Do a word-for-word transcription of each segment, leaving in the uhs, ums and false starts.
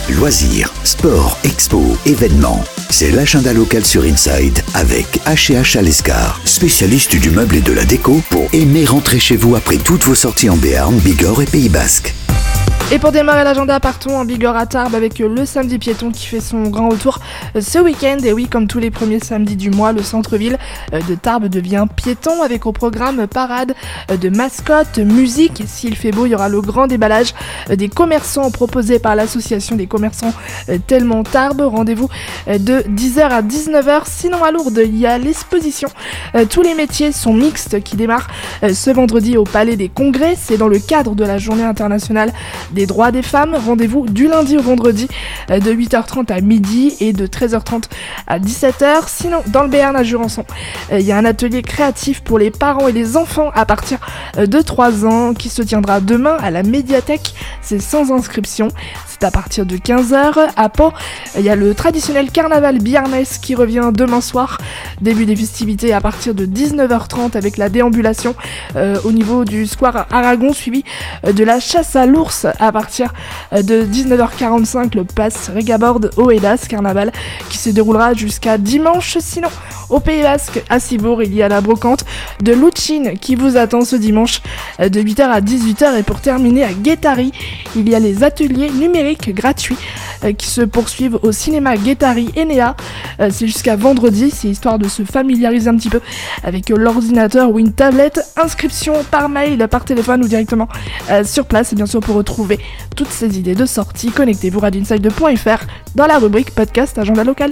Loisirs, sport, expo, événements. C'est l'agenda local sur Inside avec H et H à l'Escar, spécialiste du meuble et de la déco pour aimer rentrer chez vous après toutes vos sorties en Béarn, Bigorre et Pays Basque. Et pour démarrer l'agenda, partons en Bigorre à Tarbes avec le samedi piéton qui fait son grand retour ce week-end. Et oui, comme tous les premiers samedis du mois, le centre-ville de Tarbes devient piéton avec au programme parade de mascottes, musique. S'il fait beau, il y aura le grand déballage des commerçants proposé par l'association des commerçants Tellement Tarbes. Rendez-vous de dix heures à dix-neuf heures. Sinon à Lourdes, il y a l'exposition Tous les métiers sont mixtes qui démarre ce vendredi au Palais des Congrès. C'est dans le cadre de la Journée internationale des droits des femmes. Rendez-vous du lundi au vendredi de huit heures trente à midi et de treize heures trente à dix-sept heures. Sinon, dans le Béarn à Jurançon, il y a un atelier créatif pour les parents et les enfants à partir de trois ans qui se tiendra demain à la médiathèque. C'est sans inscription. C'est à partir de quinze heures. À Pau, il y a le traditionnel carnaval biarnais qui revient demain soir. Début des festivités à partir de dix-neuf heures trente avec la déambulation euh, au niveau du square Aragon, suivi de la chasse à l'ours à partir de dix-neuf heures quarante-cinq, le pass Regabord au Hélas Carnaval qui se déroulera jusqu'à dimanche. Sinon, au Pays Basque, à Cibourg, il y a la brocante de Loutchine qui vous attend ce dimanche de huit heures à dix-huit heures. Et pour terminer, à Guétari, il y a les ateliers numériques gratuits qui se poursuivent au cinéma Guétari Enea. C'est jusqu'à vendredi, c'est histoire de se familiariser un petit peu avec l'ordinateur ou une tablette. Inscription par mail, par téléphone ou directement sur place. Et bien sûr, pour retrouver toutes ces idées de sortie, connectez-vous radio inside point f r dans la rubrique podcast agenda local.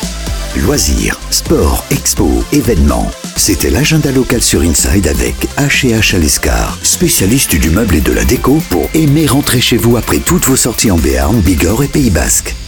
Loisirs, sport, expo, événements. C'était l'agenda local sur Inside avec H et H à l'Escar, spécialiste du meuble et de la déco pour aimer rentrer chez vous après toutes vos sorties en Béarn, Bigorre et Pays Basque.